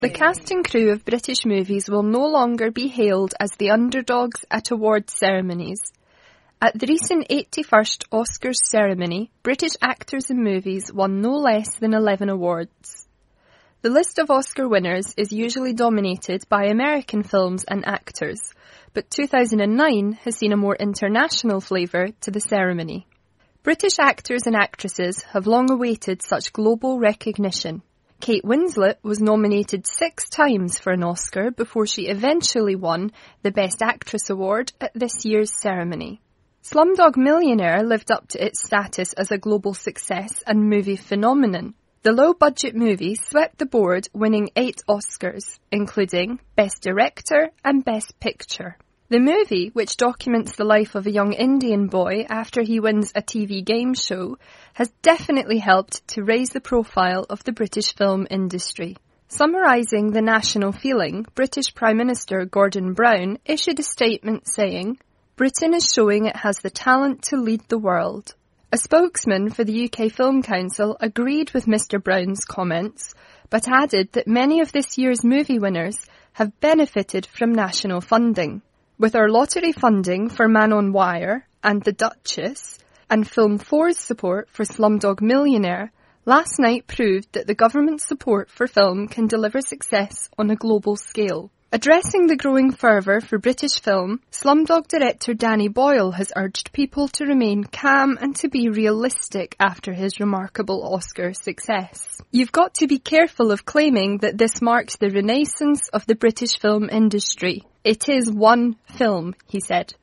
The cast and crew of British movies will no longer be hailed as the underdogs at awards ceremonies. At the recent 81st Oscars ceremony, British actors in movies won no less than 11 awards. The list of Oscar winners is usually dominated by American films and actors, but 2009 has seen a more international flavour to the ceremony. British actors and actresses have long awaited such global recognition. Kate Winslet was nominated 6 times for an Oscar before she eventually won the Best Actress award at this year's ceremony. Slumdog Millionaire lived up to its status as a global success and movie phenomenon. The low-budget movie swept the board, winning 8 Oscars, including Best Director and Best Picture. The movie, which documents the life of a young Indian boy after he wins a TV game show, has definitely helped to raise the profile of the British film industry. Summarising the national feeling, British Prime Minister Gordon Brown issued a statement saying, "Britain is showing it has the talent to lead the world." A spokesman for the UK Film Council agreed with Mr Brown's comments, but added that many of this year's movie winners have benefited from national funding. With our lottery funding for Man on Wire and The Duchess, and Film 4's support for Slumdog Millionaire, last night proved that the government's support for film can deliver success on a global scale. Addressing the growing fervour for British film, Slumdog director Danny Boyle has urged people to remain calm and to be realistic after his remarkable Oscar success. "You've got to be careful of claiming that this marks the renaissance of the British film industry. It is one film," he said.